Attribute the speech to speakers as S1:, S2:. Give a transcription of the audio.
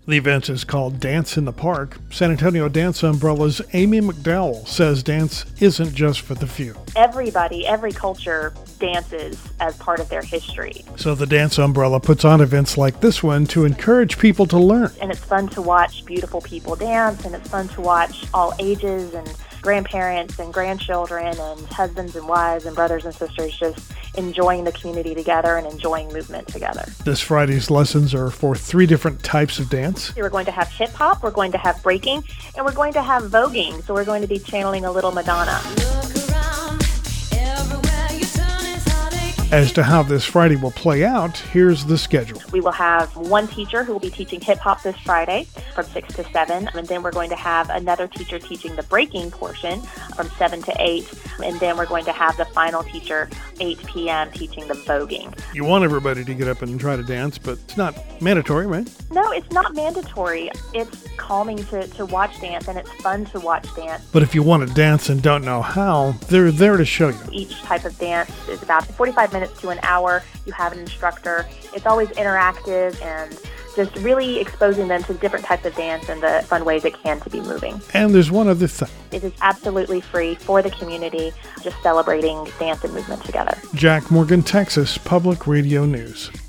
S1: The event is called Dance in the Park. San Antonio Dance Umbrella's Amy McDowell says dance isn't just for the few.
S2: Everybody, every culture dances as part of their history.
S1: So the Dance Umbrella puts on events like this one to encourage people to learn.
S2: And it's fun to watch beautiful people dance, and it's fun to watch all ages and grandparents and grandchildren and husbands and wives and brothers and sisters just enjoying the community together and enjoying movement together.
S1: This Friday's lessons are for 3 different types of dance.
S2: We're going to have hip hop, we're going to have breaking, and we're going to have voguing. So we're going to be channeling a little Madonna.
S1: As to how this Friday will play out, here's the schedule.
S2: We will have one teacher who will be teaching hip hop this Friday from 6 to 7, and then we're going to have another teacher teaching the breaking portion from 7 to 8, and then we're going to have the final teacher 8 p.m. teaching the voguing.
S1: You want everybody to get up and try to dance, but it's not mandatory, right?
S2: No, it's not mandatory. It's calming to watch dance, and it's fun to watch dance.
S1: But if you want to dance and don't know how, they're there to show you.
S2: Each type of dance is about 45 minutes to an hour. You have an instructor. It's always interactive and just really exposing them to different types of dance and the fun ways it can to be moving.
S1: And there's one other thing.
S2: It is absolutely free for the community, just celebrating dance and movement together.
S1: Jack Morgan, Texas Public Radio News.